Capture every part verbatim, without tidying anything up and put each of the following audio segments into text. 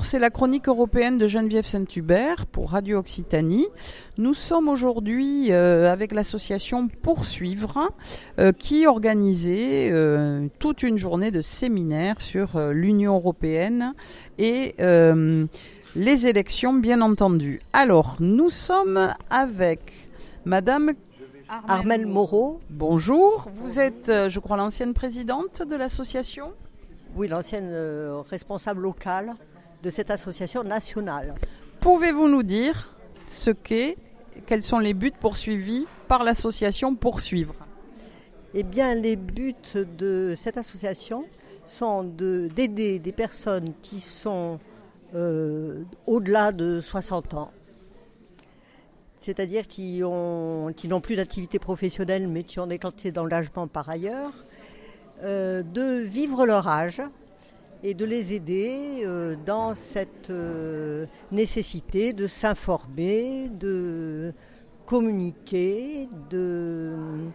c'est la chronique européenne de Geneviève Saint-Hubert pour Radio Occitanie. Nous sommes aujourd'hui euh, avec l'association Poursuivre euh, qui organisait euh, toute une journée de séminaire sur euh, l'Union européenne et euh, les élections, bien entendu. Alors, nous sommes avec Madame Armelle Moreau. Bonjour, vous êtes, euh, je crois, l'ancienne présidente de l'association ? Oui, l'ancienne euh, responsable locale de cette association nationale. Pouvez-vous nous dire ce qu'est, quels sont les buts poursuivis par l'association Poursuivre ? Eh bien, les buts de cette association sont de, d'aider des personnes qui sont euh, au-delà de soixante ans, c'est-à-dire qui, ont, qui n'ont plus d'activité professionnelle mais qui ont des quantités d'engagement par ailleurs, euh, de vivre leur âge et de les aider euh, dans cette euh, nécessité de s'informer, de communiquer, de,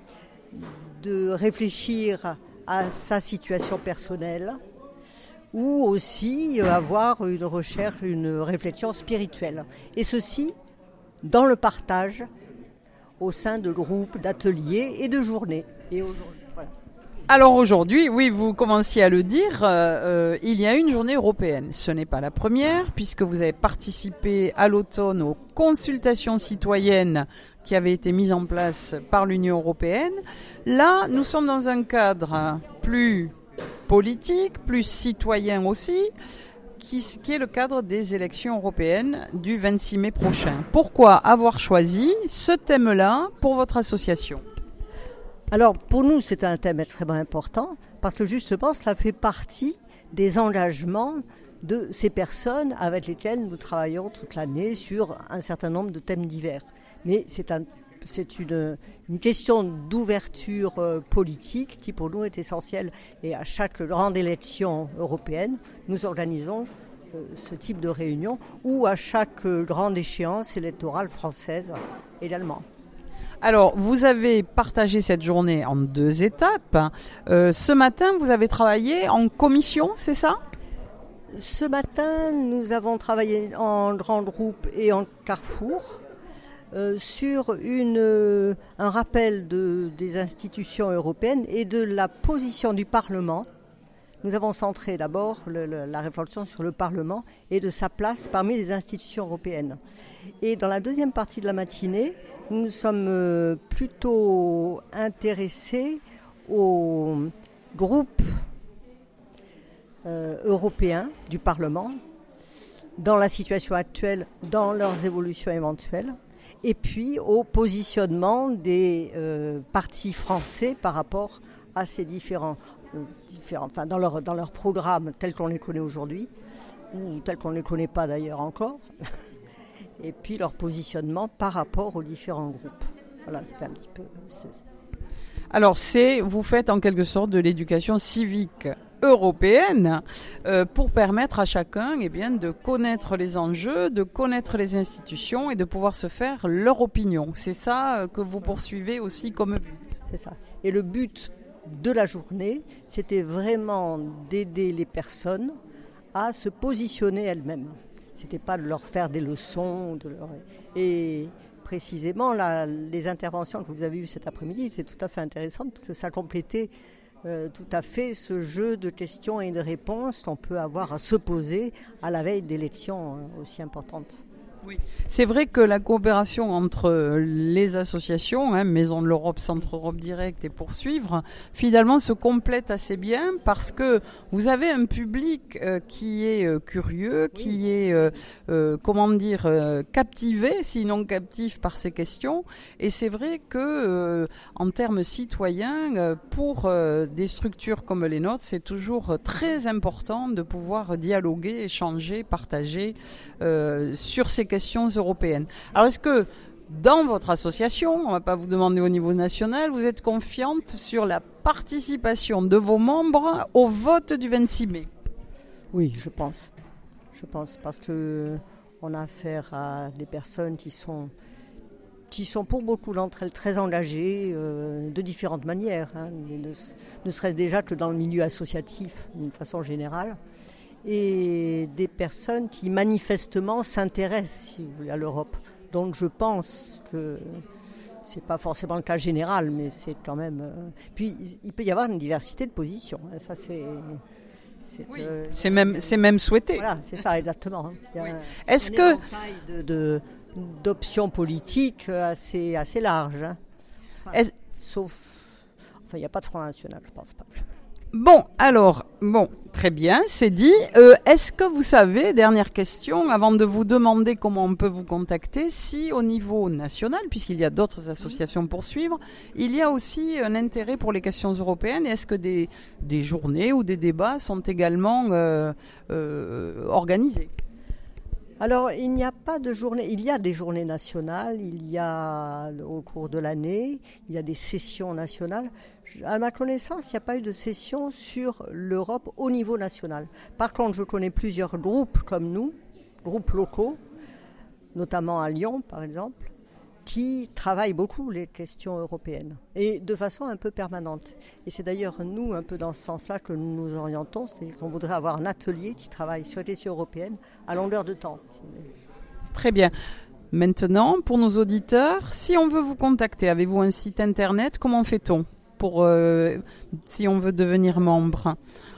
de réfléchir à sa situation personnelle ou aussi avoir une recherche, une réflexion spirituelle. Et ceci dans le partage au sein de groupes, d'ateliers et de journées. Et aujourd'hui, voilà. Alors aujourd'hui, oui, vous commenciez à le dire, euh, euh, il y a une journée européenne. Ce n'est pas la première, puisque vous avez participé à l'automne aux consultations citoyennes qui avaient été mises en place par l'Union européenne. Là, nous sommes dans un cadre plus politique, plus citoyen aussi, qui, qui est le cadre des élections européennes du vingt-six mai prochain. Pourquoi avoir choisi ce thème-là pour votre association ? Alors, pour nous, c'est un thème extrêmement important parce que justement, cela fait partie des engagements de ces personnes avec lesquelles nous travaillons toute l'année sur un certain nombre de thèmes divers. Mais c'est, un, c'est une, une question d'ouverture euh, politique qui, pour nous, est essentielle. Et à chaque grande élection européenne, nous organisons euh, ce type de réunion ou à chaque euh, grande échéance électorale française également. Alors, vous avez partagé cette journée en deux étapes. Euh, ce matin, vous avez travaillé en commission, c'est ça ? Ce matin, nous avons travaillé en grand groupe et en carrefour euh, sur une, euh, un rappel de, des institutions européennes et de la position du Parlement. Nous avons centré d'abord le, le, la réflexion sur le Parlement et de sa place parmi les institutions européennes. Et dans la deuxième partie de la matinée, nous sommes plutôt intéressés aux groupes euh, européens du Parlement, dans la situation actuelle, dans leurs évolutions éventuelles, et puis au positionnement des euh, partis français par rapport à ces différents, euh, différents enfin dans leur, dans leur programme tels qu'on les connaît aujourd'hui, ou tels qu'on ne les connaît pas d'ailleurs encore. Et puis leur positionnement par rapport aux différents groupes. Voilà, c'était un petit peu... C'est... Alors, c'est, vous faites en quelque sorte de l'éducation civique européenne euh, pour permettre à chacun eh bien, de connaître les enjeux, de connaître les institutions et de pouvoir se faire leur opinion. C'est ça euh, que vous poursuivez aussi comme but. C'est ça. Et le but de la journée, c'était vraiment d'aider les personnes à se positionner elles-mêmes. C'était pas de leur faire des leçons. De leur... Et précisément, là, les interventions que vous avez eues cet après-midi, c'est tout à fait intéressant parce que ça complétait euh, tout à fait ce jeu de questions et de réponses qu'on peut avoir à se poser à la veille d'élections euh, aussi importantes. Oui, c'est vrai que la coopération entre les associations, hein, Maison de l'Europe, Centre Europe Direct et Poursuivre, finalement se complète assez bien parce que vous avez un public euh, qui est euh, curieux, oui. qui est, euh, euh, comment dire, euh, captivé, sinon captif par ces questions. Et c'est vrai que, euh, en termes citoyens, euh, pour euh, des structures comme les nôtres, c'est toujours très important de pouvoir dialoguer, échanger, partager euh, sur ces questions européennes. Alors, est-ce que dans votre association, on ne va pas vous demander au niveau national, vous êtes confiante sur la participation de vos membres au vote du vingt-six mai ? Oui, je pense. Je pense parce qu'on a affaire à des personnes qui sont, qui sont pour beaucoup d'entre elles très engagées euh, de différentes manières, hein, ne, ne serait-ce déjà que dans le milieu associatif d'une façon générale. et des personnes qui manifestement s'intéressent, si vous voulez, à l'Europe. Donc je pense que c'est pas forcément le cas général, mais c'est quand même... Euh... Puis il peut y avoir une diversité de positions, hein. Ça c'est... C'est, oui, euh, c'est, même, c'est même souhaité. Voilà, c'est ça, exactement. Il y a oui. un, Est-ce un que... de, de, d'options politiques assez, assez large. Hein. Enfin, Est-ce... Sauf... Enfin, il n'y a pas de Front National, je pense pas. Bon, alors, bon, très bien, c'est dit. Euh, est-ce que vous savez, dernière question, avant de vous demander comment on peut vous contacter, si au niveau national, puisqu'il y a d'autres associations pour suivre, il y a aussi un intérêt pour les questions européennes, et est-ce que des, des journées ou des débats sont également euh, euh, organisés ? Alors, il n'y a pas de journée, il y a des journées nationales, il y a au cours de l'année, il y a des sessions nationales. À ma connaissance, il n'y a pas eu de session sur l'Europe au niveau national. Par contre, je connais plusieurs groupes comme nous, groupes locaux, notamment à Lyon par exemple, qui travaillent beaucoup les questions européennes et de façon un peu permanente. Et c'est d'ailleurs nous, un peu dans ce sens-là, que nous nous orientons, c'est-à-dire qu'on voudrait avoir un atelier qui travaille sur les questions européennes à longueur de temps. Très bien. Maintenant, pour nos auditeurs, si on veut vous contacter, avez-vous un site internet ? Comment fait-on pour, euh, si on veut devenir membre ?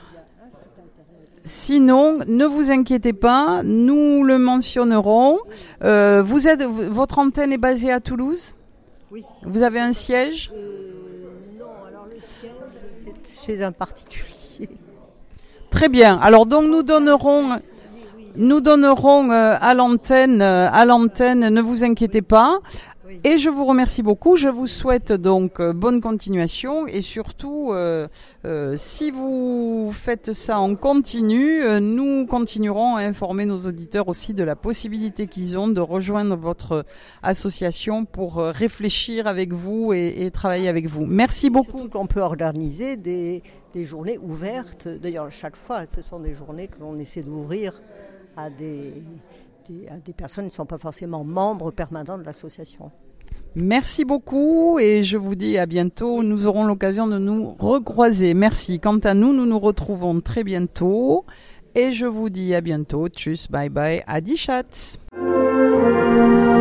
Sinon, ne vous inquiétez pas, nous le mentionnerons. Euh, vous êtes, votre antenne est basée à Toulouse ? Oui. Vous avez un siège ? euh, Non, alors le siège, c'est chez un particulier. Très bien. Alors donc nous donnerons, nous donnerons euh, à l'antenne, euh, à l'antenne. Ne vous inquiétez pas. Et je vous remercie beaucoup. Je vous souhaite donc euh, bonne continuation et surtout, euh, euh, si vous faites ça en continu, euh, nous continuerons à informer nos auditeurs aussi de la possibilité qu'ils ont de rejoindre votre association pour euh, réfléchir avec vous et, et travailler avec vous. Merci beaucoup. Surtout qu'on peut organiser des, des journées ouvertes. D'ailleurs, chaque fois, ce sont des journées que l'on essaie d'ouvrir à des, des, à des personnes qui ne sont pas forcément membres permanents de l'association. Merci beaucoup et je vous dis à bientôt. Nous aurons l'occasion de nous recroiser. Merci. Quant à nous, nous nous retrouvons très bientôt et je vous dis à bientôt. Tchuss, bye bye, adi chat.